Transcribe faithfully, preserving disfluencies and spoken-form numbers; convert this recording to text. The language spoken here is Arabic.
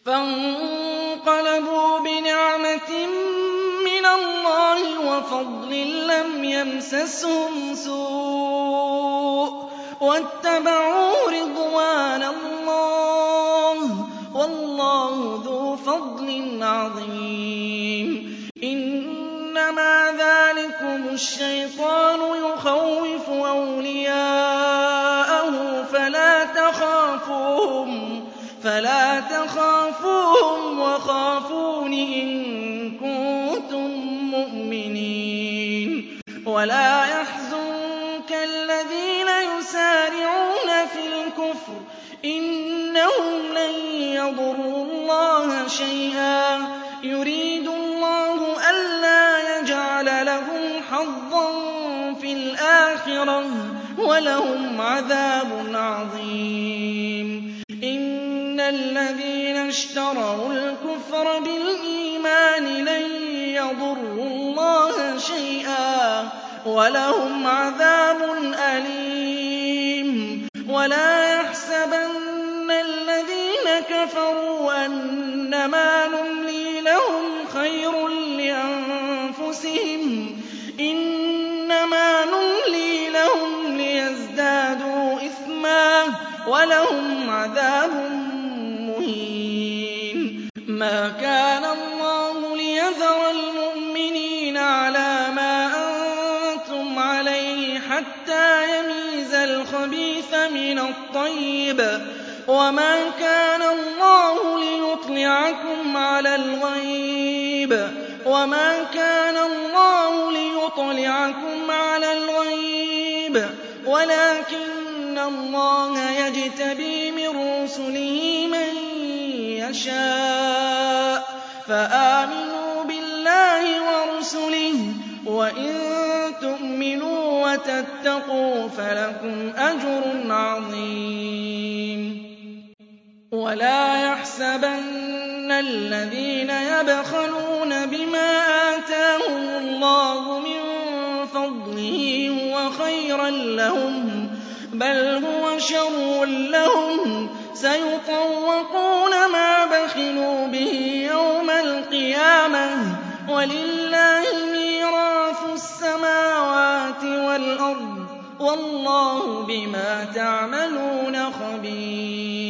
فانقلبوا بنعمة من الله وفضل لم يمسسهم سوء واتبعوا رضوان الله والله ذو فضل عظيم. إنما ذلكم الشيطان يخوف أولياءه فلا تخافوهم فلا تخافوهم وخافون إن كنتم مؤمنين. ولا يحزنك الذين يسارعون في الكفر إنهم لن يضروا الله شيئا يريد الله ألا يجعل لهم حظا في الآخرة ولهم عذاب عظيم. إن الذين اشتروا الكفر بالإيمان لن يضروا الله شيئا ولهم عذاب أليم. ولا يحسبن الذين كفروا أنما نملي لهم خير لأنفسهم إنما نملي لهم ليزدادوا إثما ولهم عذاب مهين. ما كان الله ليذر المؤمنين على ما أنتم عليه حتى يميز الخبيث من الطيب وما كان الله ليطلعكم على الغيب وما كان الله ليطلعكم على الغيب ولكن الله يجتبي من رسله من يشاء. فآمنوا بالله ورسله وإن تؤمنوا وتتقوا فلكم أجر عظيم. ولا يحسبن الذين يبخلون بما آتاهم الله من فضله هو خيرا لهم بل هو شر لهم سيطوقون ما بخلوا به يوم القيامة ولله ميراث السماوات والأرض والله بما تعملون خبير.